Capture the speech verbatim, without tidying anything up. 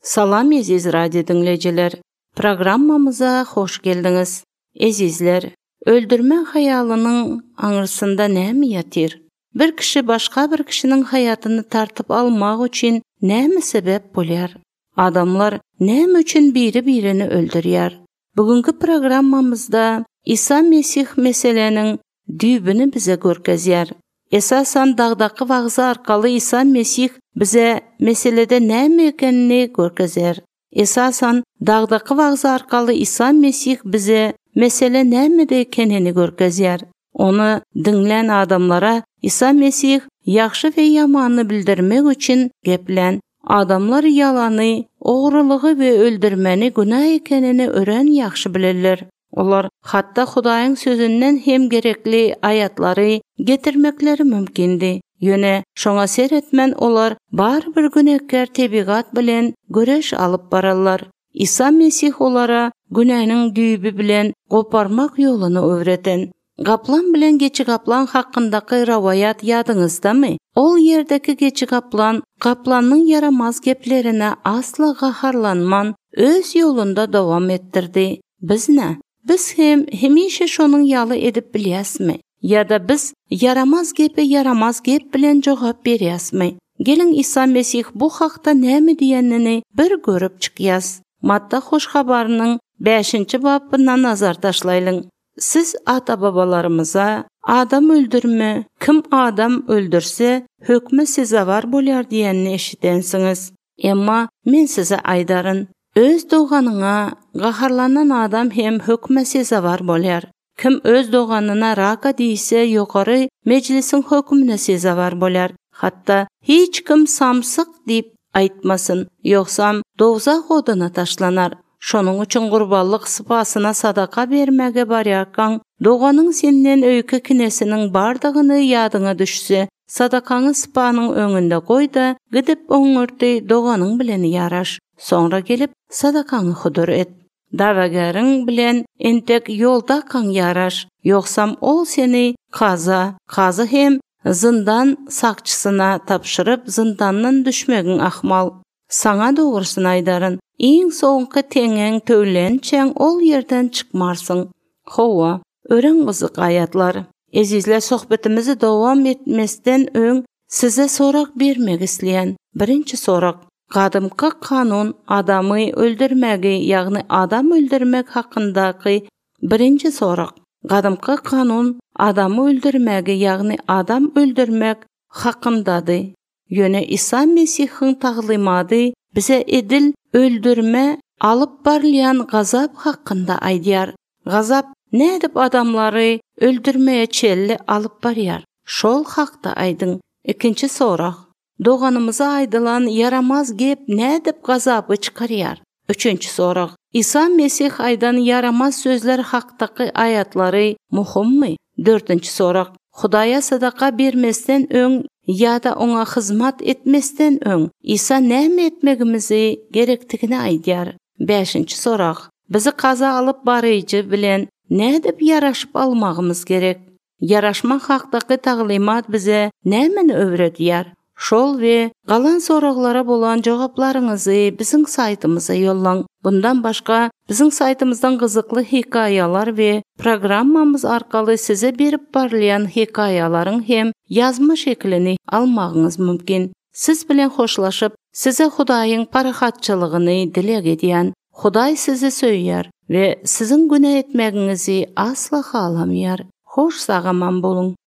Salam eziz radyo dinleyiciler. Programmamıza hoş geldiniz. Ezizler, öldürme hayalının anırsında näme yatir? Bir kişi başka bir kişinin hayatını tartıp almak için näme sebep bolar? Adamlar näme üçün biri-birini öldürýär? Bugünkü programmamızda İsa Mesih meselenin düýbüni bize görkezýär. Esasan dağdaki vagzy arkaly İsa Mesih bize meselede näme ekenini görkezýär. Esasan dağdaki vagzy arkaly İsa Mesih bize mesele nämede ekenini görkezýär. Onu dinleyen adamlara İsa Mesih yaxşı ve yamanı bildirmek üçün geplen. Adamlar yalanı, oğruluğu ve öldürmeni günah ekenini ören yaxşı bilirler. Olar hatta Hudaýyň sözünden hem gerekli ayatları getirmekleri mümkindi. Yöne şoňa seretmen olar bar bir günäkär tebigat bilen göreş alıp barallar. İsa Mesih olara günäniň düýbi bilen goparmak ýoluny öwreten. Gaplan bilen geçi gaplan hakkındaky rawayat ýadyňyzdamy? Ol ýerdeki geçi gaplan, gaplanyň yaramaz geplerine asla gaharlanman, öz ýolunda dowam ettirdi. Biz ne? Biz hem hemişe şonuň ýaly edip bilýäsmi? Ýa-da biz yaramaz gepe yaramaz gep bilen jogap berýäsmi? Gelin İsa Mesih bu hakda näme diýenini bir görüp çykýas. Matta hoş habarynyň beşinci babına nazar taşlaýlyň. Siz ata-babalarımıza adam öldürme, kim adam öldürse hökme sezawar bolýar diýenini eşidensiňiz. Emma men size aýdaryn, öz doganyňa gaharlanan adam hem hökme sezawar bolýar. Kim öz doganyna raka diýse ýokary meclisiň hökmüne sezawar bolýar. Hatda hiç kim samsyk diýip aýtmasyn, ýoksam dowzak odyna taşlanar. Şonuň üçin gurbanlyk sypasyna sadaka bermäge barýarkan, doganyň senden öýke kinesiniň bardygyny ýadyňa düşse, sadakaňy sypanyň öňünde goý da gidip oňurdy doganyň bilen ýaraş. Sonra gelip sadakaňy hudur et. Dawagäriň bilen entek ýolda kaň ýaraş. Ýoksam ol seni kaza, kazy hem zyndan sakçysyna tapşyryp zyndandan düşmegiň ahmal. Saňa dogrusyny aýdaryn, iň soňky teňeň töwlençäň ol ýerden çykmarsyň. Howa, ören gyzyk ayatlar. Ezizler, sohbetimizi dowam etmesden öň size sorak bermek isleýän birinci sorak. Gadymky kanun adamy öldürmegi, ýagny adam öldürmek hakyndaky birinci sorak. Gadymky kanun adamy öldürmegi, ýagny adam öldürmek hakyndady. Yöne İsa Mesih'in taglimaty bize edil öldürme alıp barlayan gazap hakkında aýdýar. Gazap nädip adamlary öldürmeye çelli alıp barýar? Şol hakda aýdyň. İkinci sorak. Doganymyza aýdylan yaramaz gep nädip gazapy çykarýar? Üçüncü sorak. İsa Mesih aýdan yaramaz sözler hakdaky aýatlary muhimmi? Dördüncü sorak. Hudaýa sadaka bermesden öň ýa-da oňa hyzmat etmesden öň İsa näme etmegimizi gerekdigini aýdýar. Beşinci sorak. Bizi kaza alıp barıcı bilen nädip yaraşyp almagymyz gerek? Yaraşmak hakdaky taglimat bize nämeni öwredýär? Şol we galan soraklara bolan jogaplaryňyzy biziň saytymyza yollaň. Bundan başga biziň saytymyzdan gyzykly hikayalar we programmamız arkaly size berip barlayan hikayalaryň hem yazma şeklini almagyňyz mümkin. Siz bilen hoşlaşyp, size Hudaýyň parahatçylygyny dilek edýän, Hudaý sizi söýýär we siziň günä etmegiňizi asla halamýar. Hoş sagaman bolun.